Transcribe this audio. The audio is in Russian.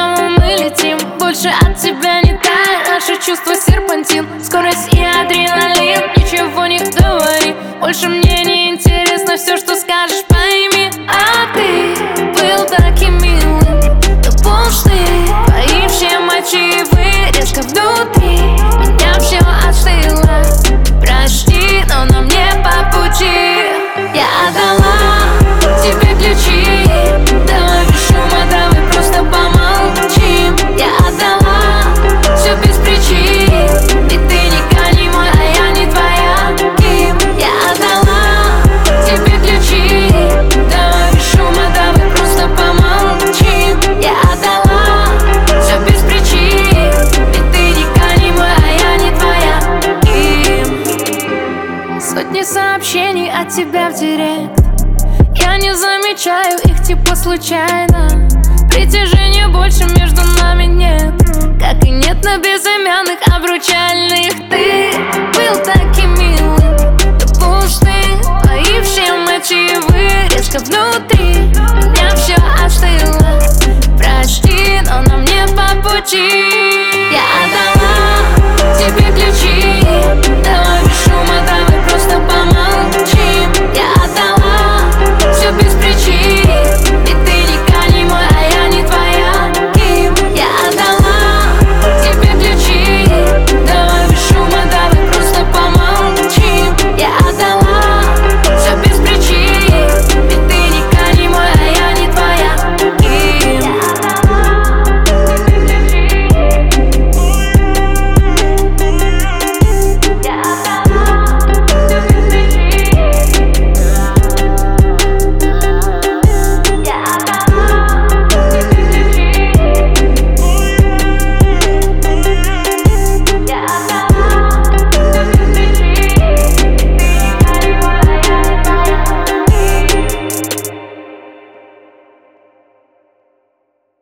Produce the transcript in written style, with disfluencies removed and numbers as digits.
кому мы летим. Больше от тебя не тает, наши чувства серпантин, скорость и адреналин. Ничего не говори, больше мне не интересно все, что скажешь, пойми. А ты был таким милым, но пустым. Твои все мотивы резко внутри, меня все остыло. Прости, но нам не по пути. Я отдала тебе ключи, давай без шума, давай просто помолчим. Я отдала все без причин, ведь ты никогда не мой, а я не твоя. Я отдала тебе ключи, давай без шума, давай просто помолчим. Я отдала все без причин, ведь ты никогда не мой, а я не твоя. Сотни сообщений от тебя в директ, я не замечаю их типа случайно. Притяжения больше между нами нет, как и нет на безымянных обручальных. Ты был таким милым, но пустым. Твои все мотивы резко внутри, меня все остыло. Прости, но нам не по пути.